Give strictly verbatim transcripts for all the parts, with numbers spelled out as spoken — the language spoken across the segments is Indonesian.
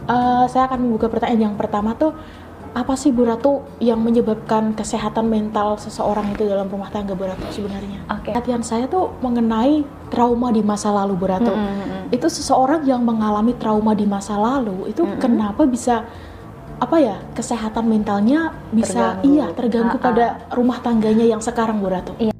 uh, saya akan membuka pertanyaan yang pertama tuh, apa sih Bu Ratu yang menyebabkan kesehatan mental seseorang itu dalam rumah tangga Bu Ratu sebenarnya? Oke. Perhatian saya tuh mengenai trauma di masa lalu Bu Ratu. Mm-hmm. Itu seseorang yang mengalami trauma di masa lalu itu mm-hmm. kenapa bisa apa ya kesehatan mentalnya bisa terganggu. iya terganggu Ha-ha. pada rumah tangganya yang sekarang Bu Ratu? Iya.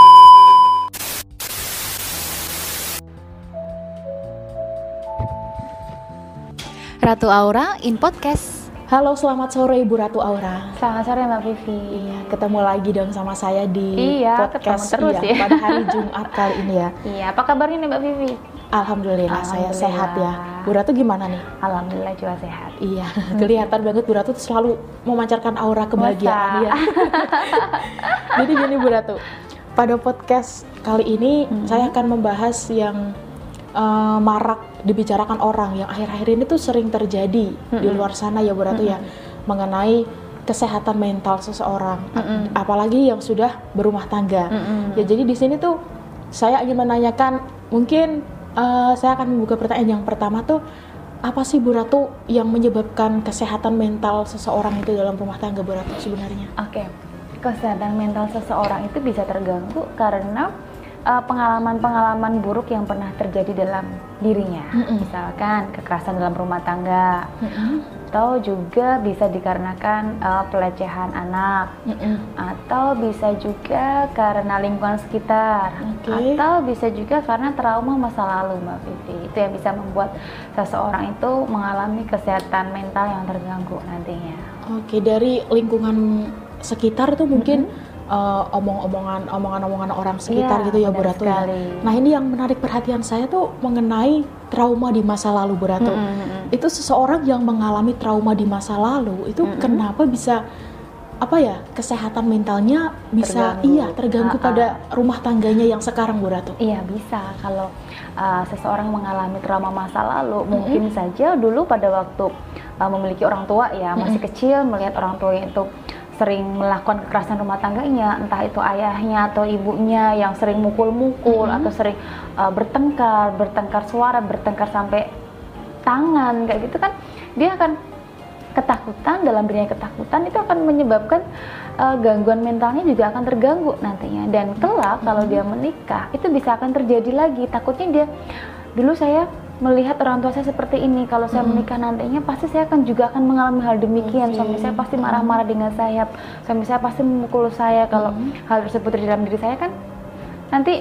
Ratu Aura in podcast. Halo, selamat sore Ibu Ratu Aura. Selamat sore Mbak Vivi. Iya, ketemu lagi dong sama saya di iya, podcast terus iya, ya. pada hari Jumat kali ini ya. Iya, apa kabarnya nih Mbak Vivi? Alhamdulillah, Alhamdulillah saya sehat ya. Bu Ratu gimana nih? Alhamdulillah juga sehat. Iya, kelihatan banget Bu Ratu selalu memancarkan aura kebahagiaan ya. Jadi gini Bu Ratu, pada podcast kali ini hmm. saya akan membahas yang uh, marak dibicarakan orang yang akhir-akhir ini tuh sering terjadi mm-hmm. di luar sana ya Bu Ratu mm-hmm. ya, mengenai kesehatan mental seseorang, mm-hmm. apalagi yang sudah berumah tangga. Mm-hmm. Ya jadi di sini tuh saya ingin menanyakan, mungkin uh, saya akan membuka pertanyaan yang pertama tuh, apa sih Bu Ratu yang menyebabkan kesehatan mental seseorang itu dalam rumah tangga Bu Ratu sebenarnya? Oke, okay. Kesehatan mental seseorang itu bisa terganggu karena Uh, pengalaman-pengalaman buruk yang pernah terjadi dalam dirinya, mm-hmm. misalkan kekerasan dalam rumah tangga, mm-hmm. atau juga bisa dikarenakan uh, pelecehan anak, mm-hmm. atau bisa juga karena lingkungan sekitar, okay. atau bisa juga karena trauma masa lalu, Mbak Vivi. Itu yang bisa membuat seseorang itu mengalami kesehatan mental yang terganggu nantinya. Oke, okay, dari lingkungan sekitar tuh mungkin mm-hmm. Uh, omong-omongan, omongan-omongan orang sekitar ya, gitu ya Bu Ratu ya. Nah ini yang menarik perhatian saya tuh mengenai trauma di masa lalu Bu Ratu. Mm-hmm. Itu seseorang yang mengalami trauma di masa lalu itu mm-hmm. kenapa bisa apa ya kesehatan mentalnya bisa terganggu. iya terganggu Ha-ha. pada rumah tangganya yang sekarang Bu Ratu? Iya bisa kalau uh, seseorang mengalami trauma masa lalu mm-hmm. mungkin saja dulu pada waktu uh, memiliki orang tua ya masih mm-hmm. kecil melihat orang tuanya itu sering melakukan kekerasan rumah tangganya, entah itu ayahnya atau ibunya yang sering mukul-mukul mm-hmm. atau sering uh, bertengkar, bertengkar suara, bertengkar sampai tangan kayak gitu kan, dia akan ketakutan, dalam dirinya ketakutan itu akan menyebabkan uh, gangguan mentalnya juga akan terganggu nantinya, dan kelak mm-hmm. kalau dia menikah itu bisa akan terjadi lagi, takutnya dia dulu saya melihat orang tua saya seperti ini, kalau saya mm-hmm. menikah nantinya pasti saya akan juga akan mengalami hal demikian. Okay. Suami saya pasti marah-marah dengan saya, suami saya pasti memukul saya. Kalau mm-hmm. hal tersebut terjadi dalam diri saya kan, nanti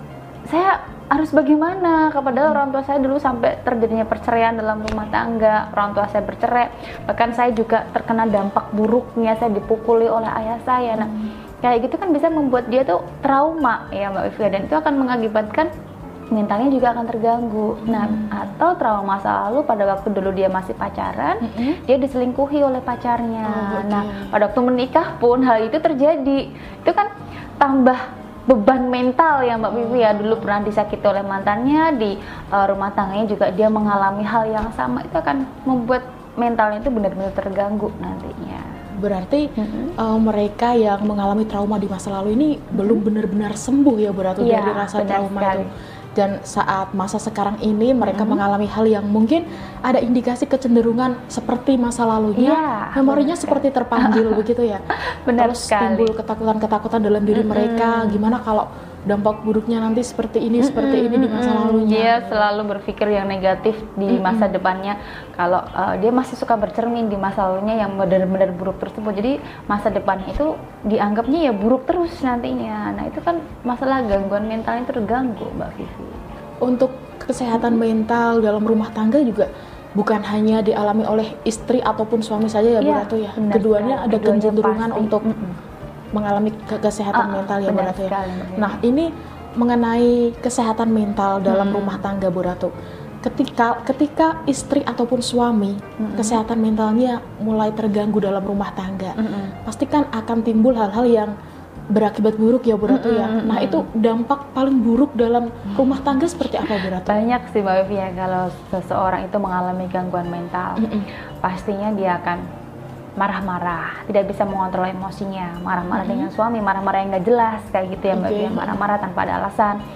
saya harus bagaimana? Kepada mm-hmm. orang tua saya dulu sampai terjadinya perceraian dalam rumah tangga, orang tua saya bercerai, bahkan saya juga terkena dampak buruknya, saya dipukuli oleh ayah saya. Nah, mm-hmm. kayak gitu kan bisa membuat dia tuh trauma ya Mbak Vivi, dan itu akan mengakibatkan mentalnya juga akan terganggu. Hmm. Nah, atau trauma masa lalu pada waktu dulu dia masih pacaran, hmm. dia diselingkuhi oleh pacarnya. Oh, okay. Nah, pada waktu menikah pun hal itu terjadi. Itu kan tambah beban mental ya Mbak Vivi ya. Dulu pernah disakiti oleh mantannya, di uh, rumah tangganya juga dia mengalami hal yang sama. Itu akan membuat mentalnya itu benar-benar terganggu nantinya. Berarti mm-hmm. uh, mereka yang mengalami trauma di masa lalu ini mm-hmm. belum benar-benar sembuh ya Bu Ratu ya, dari rasa trauma sekali. itu. Dan saat masa sekarang ini mereka mm-hmm. mengalami hal yang mungkin ada indikasi kecenderungan seperti masa lalunya, ya, memorinya seperti terpanggil begitu ya. Benar Terus sekali. timbul ketakutan-ketakutan dalam diri mm-hmm. mereka, gimana kalau dampak buruknya nanti seperti ini, mm-hmm. seperti ini di masa lalunya. Dia selalu berpikir yang negatif di mm-hmm. masa depannya. Kalau uh, dia masih suka bercermin di masa lalunya yang benar-benar buruk tersebut. Jadi masa depannya itu dianggapnya ya buruk terus nantinya. Nah itu kan masalah gangguan mentalnya terganggu Mbak Vivi. Untuk kesehatan mm-hmm. mental dalam rumah tangga juga bukan hanya dialami oleh istri ataupun suami saja ya Bu Ratu ya. Keduanya ada kecenderungan untuk mm-hmm. mengalami ke- kesehatan ah, mental ya Bu Ratu ya. Nah ini mengenai kesehatan mental dalam hmm. rumah tangga Bu Ratu. Ketika ketika istri ataupun suami hmm. kesehatan mentalnya mulai terganggu dalam rumah tangga, hmm. pasti kan akan timbul hal-hal yang berakibat buruk ya Bu Ratu hmm. ya. Nah itu dampak paling buruk dalam rumah tangga seperti apa Bu Ratu? Banyak sih Mbak Vivi ya, kalau seseorang itu mengalami gangguan mental, hmm. pastinya dia akan marah-marah, tidak bisa mengontrol emosinya, marah-marah mm-hmm. dengan suami, marah-marah yang nggak jelas kayak gitu ya Mbak, okay. marah-marah tanpa ada alasan,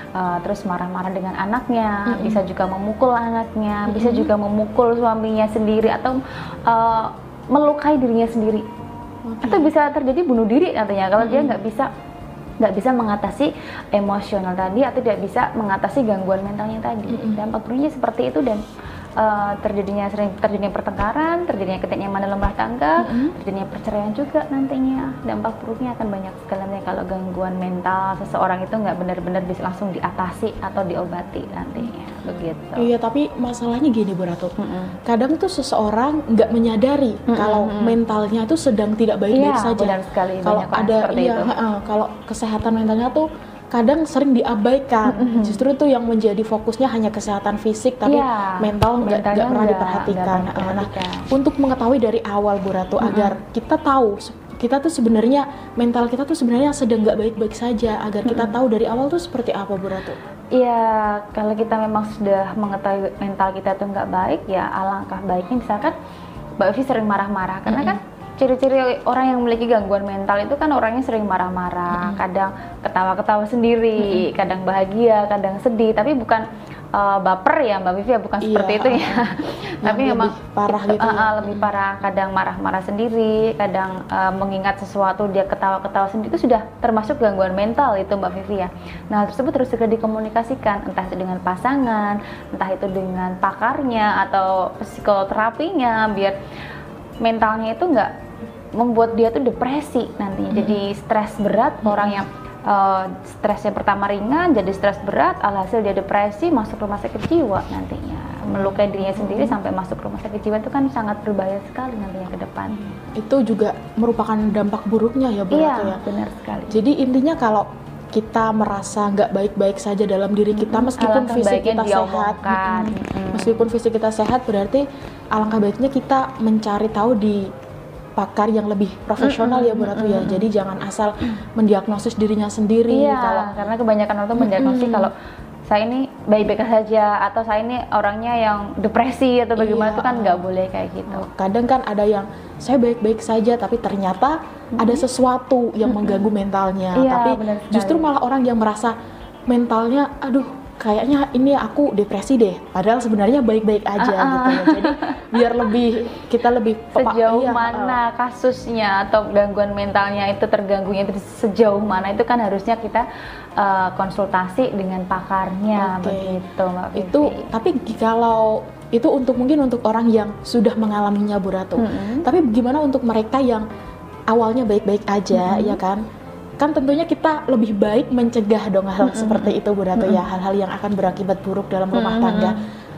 uh, terus marah-marah dengan anaknya, Mm-mm. bisa juga memukul anaknya, Mm-mm. bisa juga memukul suaminya sendiri atau uh, melukai dirinya sendiri. Okay. Atau bisa terjadi bunuh diri nantinya kalau Mm-mm. dia nggak bisa nggak bisa mengatasi emosional tadi atau tidak bisa mengatasi gangguan mentalnya tadi. Mm-mm. Dampak buruknya seperti itu dan uh, terjadinya sering terjadinya pertengkaran, terjadinya ketidaknyamanan dalam rumah tangga, Mm-mm. terjadinya perceraian juga nantinya. Dampak buruknya akan banyak sekali nantinya kalau gangguan mental seseorang itu nggak benar-benar bisa langsung diatasi atau diobati nantinya, begitu. Iya, tapi masalahnya gini Bu Ratu. Mm-mm. Kadang tuh seseorang nggak menyadari Mm-mm. kalau mentalnya tuh sedang tidak baik-baik Iya, saja. benar sekali. Kalau Banyak orang ada seperti iya, itu. heeh, kalau kesehatan mentalnya tuh kadang sering diabaikan. Mm-mm. Justru tuh yang menjadi fokusnya hanya kesehatan fisik, tapi Iya, mental nggak mentalnya nggak pernah nggak- diperhatikan. nggak Heeh, Nah, diperhatikan. untuk mengetahui dari awal Bu Ratu Mm-mm. agar kita tahu se- kita tuh sebenarnya mental kita tuh sebenarnya sedang nggak baik-baik saja, agar kita Mm-mm. tahu dari awal tuh seperti apa Bu Ratu? Iya, kalau kita memang sudah mengetahui mental kita tuh nggak baik, ya alangkah baiknya misalkan Mbak Vivi sering marah-marah, karena kan ciri-ciri orang yang memiliki gangguan mental itu kan orangnya sering marah-marah, kadang ketawa-ketawa sendiri, kadang bahagia, kadang sedih, tapi bukan uh, baper ya Mbak Vivi ya, bukan Iya, seperti itu ya. Tapi yang memang lebih parah itu, gitu uh, ya. uh, lebih parah, kadang marah-marah sendiri, kadang uh, mengingat sesuatu dia ketawa-ketawa sendiri, itu sudah termasuk gangguan mental itu Mbak Vivi ya. Nah, tersebut harus segera dikomunikasikan, entah itu dengan pasangan, entah itu dengan pakarnya atau psikoterapinya, biar mentalnya itu nggak membuat dia tuh depresi nantinya, jadi stres berat. Orang yang uh, stresnya pertama ringan jadi stres berat, alhasil dia depresi, masuk rumah sakit jiwa nantinya, melukai dirinya sendiri sampai masuk rumah sakit jiwa, itu kan sangat berbahaya sekali nantinya ke depan. Itu juga merupakan dampak buruknya ya Bu Ratu Iya, ya. benar sekali. Jadi intinya kalau kita merasa nggak baik-baik saja dalam diri kita, meskipun Alangkah fisik baiknya kita sehat, diomongkan. mm-mm. Mm-mm. meskipun fisik kita sehat, berarti alangkah baiknya kita mencari tahu di pakar yang lebih profesional ya Bu Ratu ya. Jadi jangan asal mendiagnosis dirinya sendiri. Iya, Kalau karena kebanyakan orang tuh mendiagnosis kalau saya ini baik-baik saja atau saya ini orangnya yang depresi atau bagaimana, Iya. itu kan nggak boleh kayak gitu. kadang kan ada yang saya baik-baik saja, tapi ternyata ada sesuatu yang mengganggu mentalnya. Iya, Tapi benar sekali. justru malah orang yang merasa mentalnya, aduh kayaknya ini aku depresi deh, padahal sebenarnya baik-baik aja Uh-uh. gitu ya. Jadi biar lebih kita lebih pepa- Sejauh iya, mana kasusnya atau gangguan mentalnya itu terganggunya itu sejauh mana, itu kan harusnya kita uh, konsultasi dengan pakarnya. Oke. Begitu Mbak Vivi. itu. Tapi kalau itu untuk mungkin untuk orang yang sudah mengalaminya Bu Ratu. Mm-mm. Tapi gimana untuk mereka yang awalnya baik-baik aja, Mm-mm. ya kan? Kan tentunya kita lebih baik mencegah dong hal Mm-mm. seperti itu Bu Ratu ya, Mm-mm. hal-hal yang akan berakibat buruk dalam rumah Mm-mm. tangga.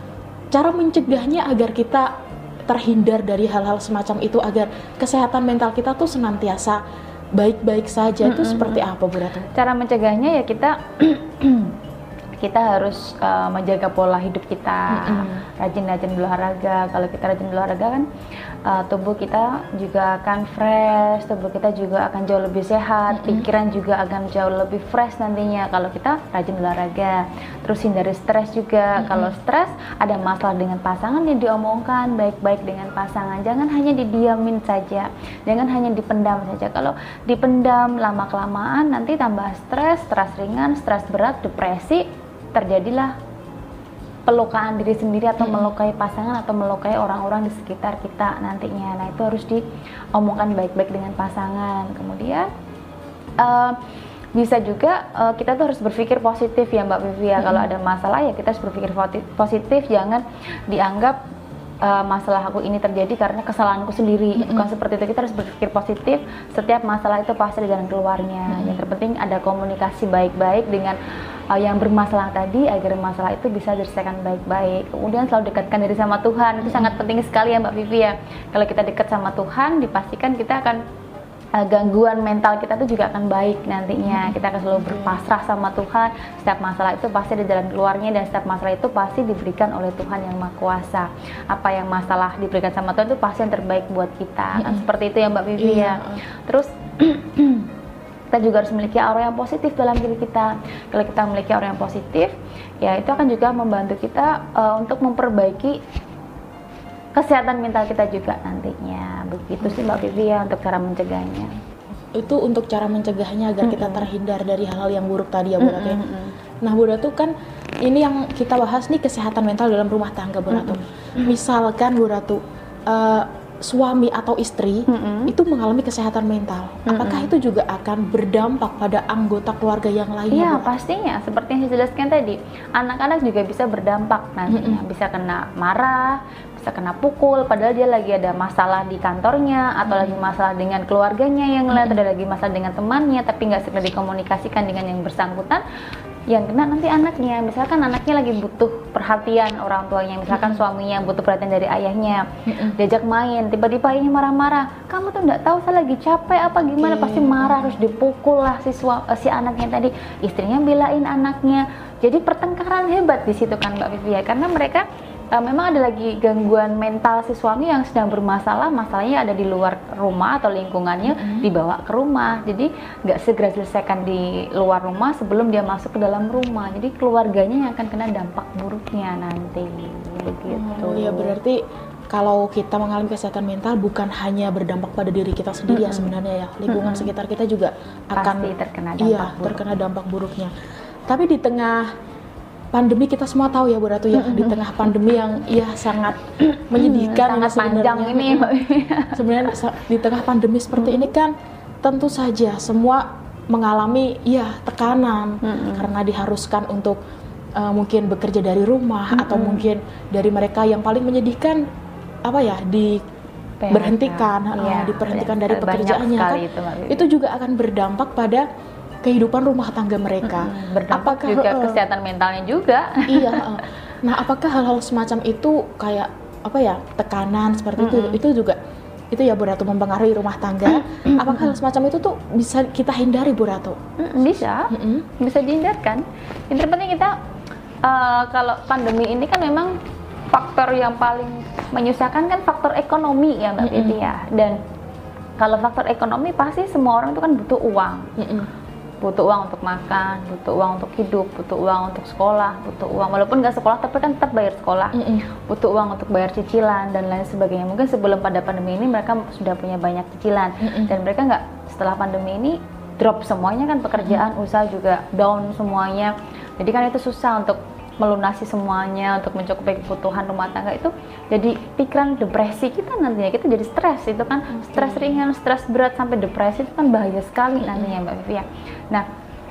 Cara mencegahnya agar kita terhindar dari hal-hal semacam itu, agar kesehatan mental kita tuh senantiasa baik-baik saja, itu Mm-mm. seperti apa Bu Ratu? Cara mencegahnya ya kita kita harus uh, menjaga pola hidup kita, Mm-mm. rajin-rajin berolahraga. Kalau kita rajin berolahraga kan uh, tubuh kita juga akan fresh, tubuh kita juga akan jauh lebih sehat, Mm-mm. pikiran juga akan jauh lebih fresh nantinya kalau kita rajin berolahraga. Terus hindari stres juga. Mm-mm. Kalau stres, ada masalah dengan pasangan, yang diomongkan baik-baik dengan pasangan. Jangan hanya didiamin saja, jangan hanya dipendam saja. Kalau dipendam lama-kelamaan nanti tambah stres, stres ringan, stres berat, depresi, terjadilah pelukaan diri sendiri atau Mm-mm. melukai pasangan atau melukai orang-orang di sekitar kita nantinya. Nah, itu harus diomongkan baik-baik dengan pasangan. Kemudian uh, bisa juga uh, kita tuh harus berpikir positif ya Mbak Vivi ya. Mm-mm. Kalau ada masalah ya kita harus berpikir poti- positif, jangan dianggap uh, masalah aku ini terjadi karena kesalahanku sendiri. Mm-mm. Bukan seperti itu. Kita harus berpikir positif. Setiap masalah itu pasti ada jalan keluarnya. Mm-mm. Yang terpenting ada komunikasi baik-baik dengan uh, yang bermasalah tadi, agar masalah itu bisa diselesaikan baik-baik. Kemudian selalu dekatkan diri sama Tuhan. Itu sangat penting sekali ya Mbak Vivi ya. Kalau kita dekat sama Tuhan, dipastikan kita akan uh, gangguan mental kita itu juga akan baik nantinya. Kita akan selalu berpasrah sama Tuhan. Setiap masalah itu pasti ada jalan keluarnya, dan setiap masalah itu pasti diberikan oleh Tuhan yang Maha Kuasa. Apa yang masalah diberikan sama Tuhan itu pasti yang terbaik buat kita. Kan seperti itu ya Mbak Vivi Iya. ya. Terus kita juga harus memiliki aura yang positif dalam diri kita. Kalau kita memiliki aura yang positif, ya itu akan juga membantu kita uh, untuk memperbaiki kesehatan mental kita juga nantinya. Begitu sih Mbak Vivi ya untuk cara mencegahnya. Itu untuk cara mencegahnya agar kita terhindar dari hal-hal yang buruk tadi ya Bu Ratu ya. Mm-mm. Nah Bu Ratu, kan ini yang kita bahas nih kesehatan mental dalam rumah tangga Bu Ratu. Mm-hmm. Misalkan Bu Ratu, uh, suami atau istri mm-hmm. itu mengalami kesehatan mental, mm-hmm. apakah itu juga akan berdampak pada anggota keluarga yang lainnya? Iya pastinya, seperti yang saya jelaskan tadi, anak-anak juga bisa berdampak nantinya, mm-hmm. bisa kena marah, bisa kena pukul, padahal dia lagi ada masalah di kantornya, atau mm-hmm. lagi masalah dengan keluarganya yang lain, mm-hmm. atau ada lagi masalah dengan temannya, tapi nggak segera dikomunikasikan dengan yang bersangkutan, yang kena nanti anaknya. Misalkan anaknya lagi butuh perhatian orang tuanya, misalkan mm-hmm. suaminya butuh perhatian dari ayahnya, mm-hmm. diajak main, tiba-tiba ayahnya marah-marah, kamu tuh nggak tahu saya lagi capek apa gimana, okay. pasti marah, harus dipukul lah si, sua- si anaknya tadi, istrinya belain anaknya, jadi pertengkaran hebat di situ kan Mbak Vivi ya, karena mereka Uh, memang ada lagi gangguan mental si suami yang sedang bermasalah, masalahnya ada di luar rumah atau lingkungannya, mm-hmm. dibawa ke rumah, jadi nggak segera selesaikan di luar rumah sebelum dia masuk ke dalam rumah, jadi keluarganya yang akan kena dampak buruknya nanti, begitu. Oh, ya berarti kalau kita mengalami kesehatan mental bukan hanya berdampak pada diri kita sendiri mm-hmm. ya sebenarnya ya, lingkungan mm-hmm. sekitar kita juga akan pasti terkena dampak iya, buruk. terkena dampak buruknya. Tapi di tengah pandemi kita semua tahu ya Bu Ratu ya, di tengah pandemi yang ya sangat menyedihkan, sangat panjang ini sebenarnya di tengah pandemi seperti ini kan tentu saja semua mengalami ya tekanan hmm. karena diharuskan untuk uh, mungkin bekerja dari rumah, hmm. atau mungkin dari mereka yang paling menyedihkan apa ya di P H K. berhentikan ya, uh, diperhentikan dari pekerjaannya kan itu, itu juga akan berdampak pada kehidupan rumah tangga mereka, hmm, berdampak apakah, juga uh, kesehatan mentalnya juga. Iya. Uh, nah, apakah hal-hal semacam itu kayak apa ya tekanan seperti mm-hmm. itu, itu juga itu ya Bu Ratu mempengaruhi rumah tangga? Mm-hmm. Apakah hal semacam itu tuh bisa kita hindari Bu Ratu? Mm-hmm. Bisa, mm-hmm. bisa dihindarkan. Yang terpenting kita uh, kalau pandemi ini kan memang faktor yang paling menyusahkan kan faktor ekonomi ya Mbak Vivi mm-hmm. ya. Dan kalau faktor ekonomi pasti semua orang itu kan butuh uang. Mm-hmm. butuh uang untuk makan, butuh uang untuk hidup, butuh uang untuk sekolah, butuh uang walaupun nggak sekolah tapi kan tetap bayar sekolah, mm-hmm. butuh uang untuk bayar cicilan dan lain sebagainya. Mungkin sebelum pada pandemi ini mereka sudah punya banyak cicilan, mm-hmm. dan mereka nggak setelah pandemi ini drop semuanya kan pekerjaan, mm-hmm. usaha juga down semuanya. Jadi kan itu susah untuk melunasi semuanya, untuk mencukupi kebutuhan rumah tangga, itu jadi pikiran depresi kita nantinya, kita jadi stres itu kan, okay. stres ringan, stres berat sampai depresi itu kan bahaya sekali nantinya Mbak Vivi ya. Nah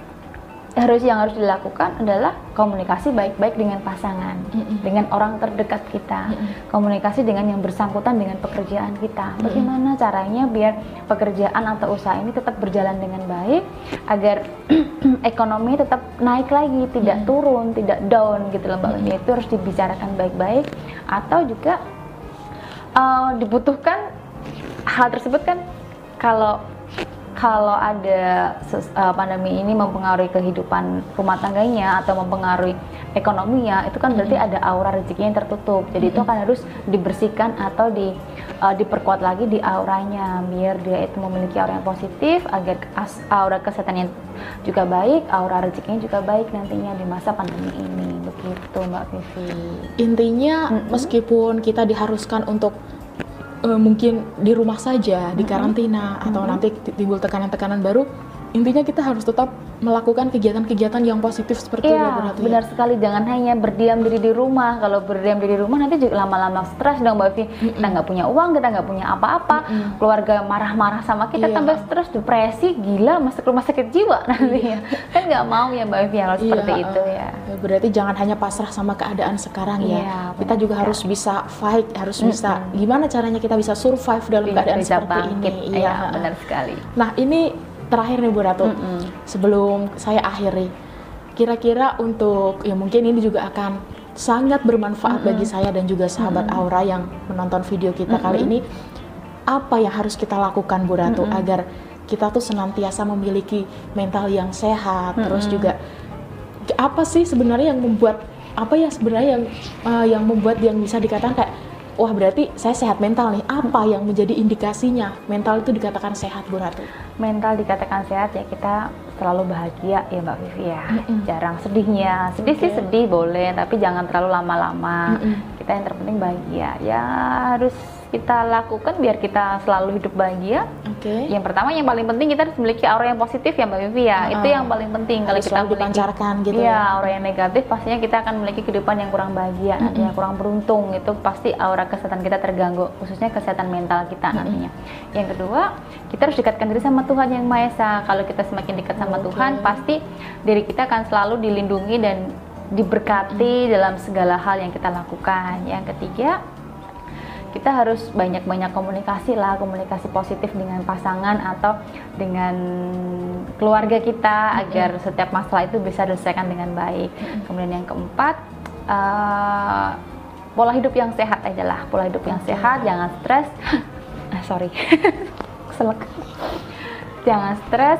harus yang harus dilakukan adalah komunikasi baik-baik dengan pasangan, mm-hmm. dengan orang terdekat kita, mm-hmm. komunikasi dengan yang bersangkutan dengan pekerjaan kita. Mm-hmm. Bagaimana caranya biar pekerjaan atau usaha ini tetap berjalan dengan baik, agar ekonomi tetap naik lagi, tidak mm-hmm. turun, tidak down gitu loh Mbak. Mm-hmm. Itu harus dibicarakan baik-baik, atau juga uh, dibutuhkan hal tersebut kan kalau kalau ada uh, pandemi ini mempengaruhi kehidupan rumah tangganya atau mempengaruhi ekonominya, itu kan berarti mm-hmm. ada aura rezeki yang tertutup. Jadi mm-hmm. itu kan harus dibersihkan atau di uh, diperkuat lagi di auranya, biar dia itu memiliki aura yang positif, agar as- aura kesehatannya juga baik, aura rezekinya juga baik nantinya di masa pandemi ini. Begitu Mbak Vivi. Intinya mm-hmm. meskipun kita diharuskan untuk Uh, mungkin di rumah saja, di karantina, mm-hmm. atau nanti timbul tekanan-tekanan baru, intinya kita harus tetap melakukan kegiatan-kegiatan yang positif seperti itu. Iya, benar ya. Sekali, jangan hanya berdiam diri di rumah. Kalau berdiam diri di rumah nanti juga lama-lama stres dong Mbak Vivi. Mm-hmm. Kita nggak punya uang, kita nggak punya apa-apa, mm-hmm. keluarga marah-marah sama kita, iya. tambah stres, depresi, gila, masuk rumah sakit jiwa nantinya. Iya. Kan nggak mau ya Mbak Vivi kalau iya, seperti uh, itu ya. Berarti jangan hanya pasrah sama keadaan sekarang ya. Iya, kita juga ya. harus bisa fight, harus mm-hmm. bisa gimana caranya kita bisa survive dalam bisa, keadaan bisa seperti bangkit. ini. Iya, ya, benar sekali. Nah ini terakhir nih Bu Ratu, mm-hmm. sebelum saya akhiri, kira-kira untuk ya mungkin ini juga akan sangat bermanfaat mm-hmm. bagi saya dan juga sahabat mm-hmm. Aura yang menonton video kita mm-hmm. kali ini, apa yang harus kita lakukan Bu Ratu mm-hmm. agar kita tuh senantiasa memiliki mental yang sehat, mm-hmm. terus juga apa sih sebenarnya yang membuat apa ya sebenarnya yang uh, yang membuat yang bisa dikatakan kayak wah berarti saya sehat mental nih, apa yang menjadi indikasinya mental itu dikatakan sehat Bu Ratu? Mental dikatakan sehat ya kita selalu bahagia ya Mbak Vivi ya, mm-mm. jarang sedihnya, sedih okay. sih sedih boleh tapi jangan terlalu lama-lama, mm-mm. kita yang terpenting bahagia ya harus kita lakukan biar kita selalu hidup bahagia, Okay. Yang pertama yang paling penting kita harus memiliki aura yang positif ya Mbak Vivi ya. Uh, itu yang paling penting. Kalau kita memiliki dipancarkan gitu ya, ya. aura yang negatif pastinya kita akan memiliki kehidupan yang kurang bahagia, mm-hmm. nantinya kurang beruntung. Itu pasti aura kesehatan kita terganggu, khususnya kesehatan mental kita mm-hmm. nantinya. Yang kedua, kita harus dekatkan diri sama Tuhan Yang Maha Esa. Kalau kita semakin dekat sama okay. Tuhan, pasti diri kita akan selalu dilindungi dan diberkati hmm. dalam segala hal yang kita lakukan. Yang ketiga, kita harus banyak-banyak komunikasi lah, komunikasi positif dengan pasangan atau dengan keluarga kita hmm. agar setiap masalah itu bisa diselesaikan dengan baik. Hmm. Kemudian yang keempat, uh, pola hidup yang sehat aja lah, pola hidup yang okay. sehat, jangan stres. Sorry, keselak. Jangan stres.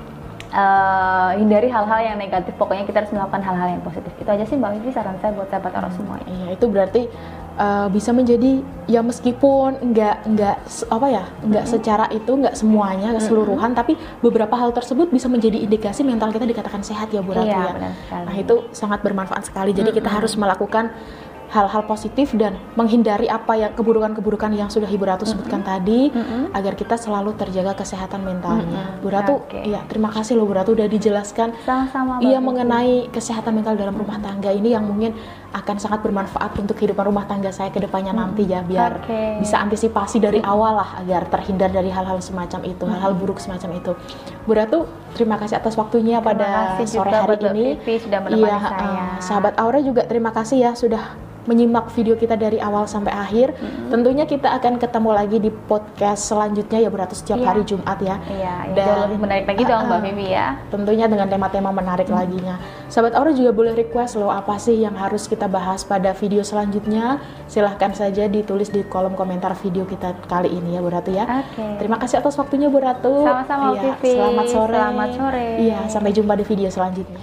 Uh, hindari hal-hal yang negatif, pokoknya kita harus melakukan hal-hal yang positif. Itu aja sih Mbak Vivi saran saya buat sahabat Aura semua. Iya, itu berarti uh, bisa menjadi ya meskipun enggak enggak apa ya, enggak mm-hmm. secara itu enggak semuanya keseluruhan, mm-hmm. tapi beberapa hal tersebut bisa menjadi indikasi mental kita dikatakan sehat ya Bu Ratu iya, ya. Nah, itu sangat bermanfaat sekali. Jadi mm-hmm. kita harus melakukan hal-hal positif dan menghindari apa yang keburukan-keburukan yang sudah Ibu Ratu mm-hmm. sebutkan tadi mm-hmm. agar kita selalu terjaga kesehatan mentalnya. Mm-hmm. Bu Ratu, okay. ya terima kasih loh Bu Ratu udah dijelaskan sama-sama iya mengenai kesehatan mental dalam rumah tangga ini yang mungkin akan sangat bermanfaat untuk kehidupan rumah tangga saya ke depannya mm-hmm. nanti ya, biar okay. bisa antisipasi dari mm-hmm. awal lah agar terhindar dari hal-hal semacam itu, mm-hmm. hal-hal buruk semacam itu. Bu Ratu, terima kasih atas waktunya terima pada sore hari ini. Sudah menemani iya, saya. Uh, sahabat Aura juga terima kasih ya sudah menyimak video kita dari awal sampai akhir. Mm-hmm. Tentunya kita akan ketemu lagi di podcast selanjutnya ya Bu Ratu setiap yeah. hari Jumat ya. Iya, yeah, dan lebih menarik lagi uh, dong Mbak Vivi ya. Tentunya dengan tema-tema menarik mm-hmm. laginya. Sahabat Aura juga boleh request loh apa sih yang harus kita bahas pada video selanjutnya. Silahkan saja ditulis di kolom komentar video kita kali ini ya Bu Ratu ya. Okay. Terima kasih atas waktunya Bu Ratu. Sama-sama ya, Vivi. Selamat sore. Selamat sore. Iya, sampai jumpa di video selanjutnya.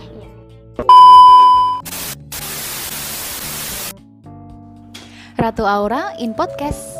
Ratu Aura in Podcast.